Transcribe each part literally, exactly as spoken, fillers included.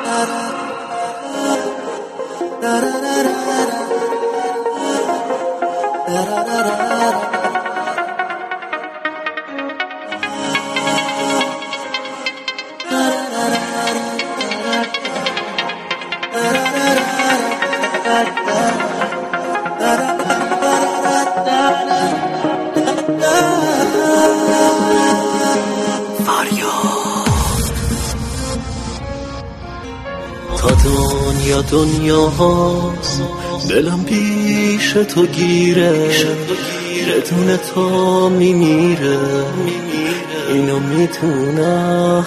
تا دنیا دنیا هاست دلم پیش تو گیره، بدون تو میمیره، اینو میتونم.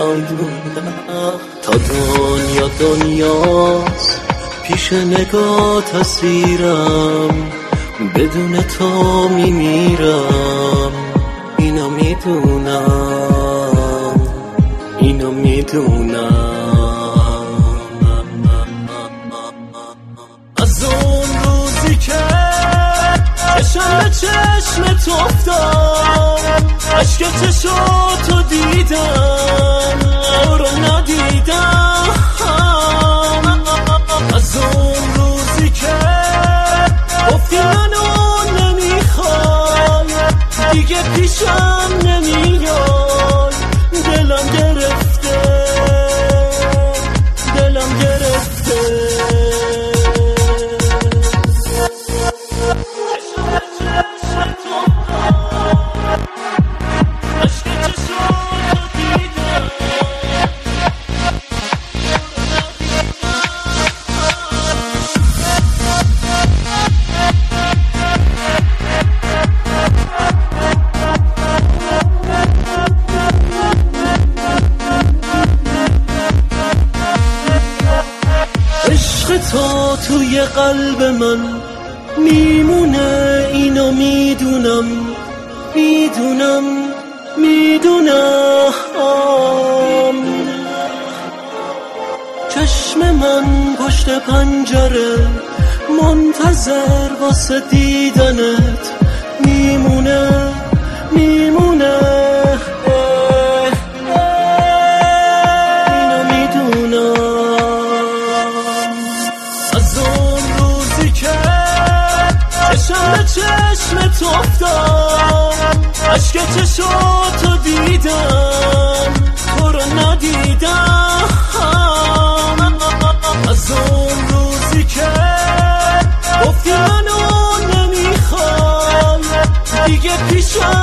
تا دنیا دنیاست پیش نگاه تصویرم، بدون تو میمیرم، اینو میدونم، اینو میدونم. از اون روزی که چشم به چشم تو افتاد، عشق چشاتو دیدم تو رو ندیدم. از اون روزی که گفتی منو نمیخوای، دیگه پیشم نمیای، دلم گرفته، دلم گرفته. تو توی قلب من میمونه، اینو میدونم، میدونم، میدونم. چشم من پشت پنجره منتظر واسه دیدنت میمونه، میمونه. چشم به چشم تو افتاد، عشق چشاتو دیدم تو رو ندیدم. از اون روزی که گفتی منو نمیخوای، دیگه پیشم